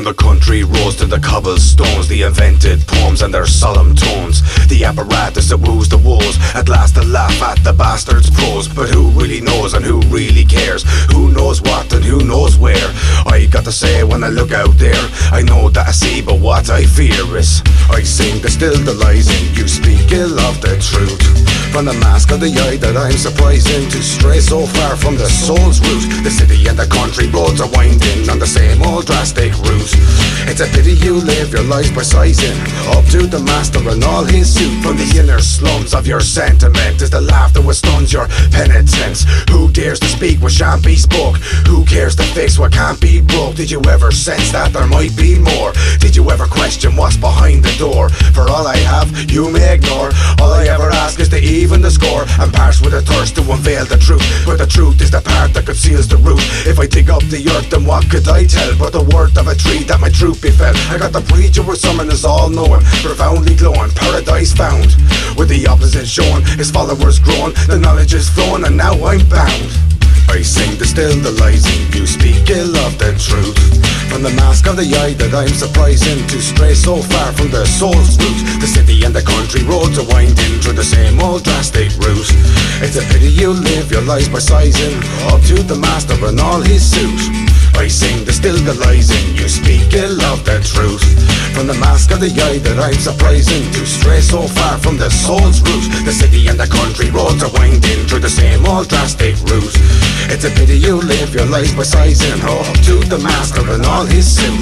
the country roads to the cobblestones, the invented poems and their solemn tones, the apparatus that woos the woes, at last to laugh at the bastard's prose. But who really knows and who really cares? Who knows what and who knows where? I got to say when I look out there, I know that I see, but what I fear is I seem to still the lies in you speak ill of the truth. From the mask of the eye that I'm surprising to stray so far from the soul's root. The city and the country roads are winding on the same old drastic route. It's a pity you live your life precising up to the master and all his suit. From the inner slums of your sentiment is the laughter which stuns your penitence. Who dares to speak what shan't be spoke? Who cares to fix what can't be broke? Did you ever sense that there might be more? Did you ever question what's behind the door? For all I have, you may ignore. All I ever ask is to even the score and parse with a thirst to unveil the truth. But the truth is the part that conceals the root. If I dig up the earth, then what could I tell but the worth of a tree that my truth befell? I got the preacher with someone is all knowing, profoundly glowing, paradise found, with the opposite shown, his followers grown, the knowledge is flown, and now I'm bound. I sing to still the lies in you speak ill of the truth. From the mask of the eye that I'm surprising to stray so far from the soul's root. The city and the country roads are winding through the same old drastic route. It's a pity you live your lives by sizing up to the master and all his suit. I sing to still the lies in you speak ill of the truth. From the mask of the eye that I'm surprising to stray so far from the soul's root. The city and the country roads are winding through the same old drastic route. It's a pity you live your life by sizing up to the master and all his suit.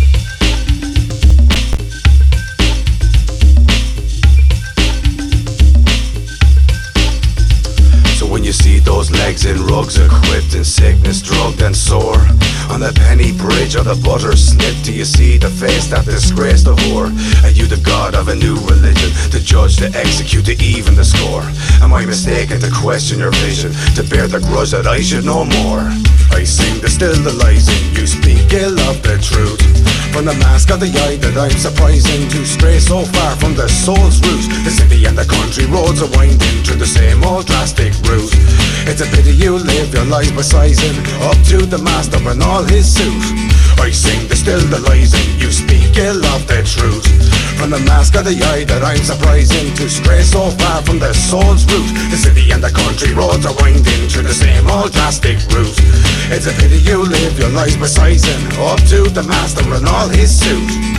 When you see those legs in rugs, equipped in sickness, drugged and sore, on the penny bridge or the butter snip, do you see the face that disgraced the whore? Are you the god of a new religion, to judge, to execute, to even the score? Am I mistaken to question your vision, to bear the grudge that I should know more? I sing to still the lies in you speak ill of the truth. From the mask of the eye that I'm surprising to stray so far from the soul's root. The city and the country roads are winding through the same old drastic route. It's a pity you live your life by sizing up to the master and all his suit. I sing to still the lies and you speak ill of the truth. From the mask of the eye that I'm surprising to stray so far from the soul's root. The city and the country roads are winding through the same old drastic route. It's a pity you live your life by sizing up to the master and all his suit.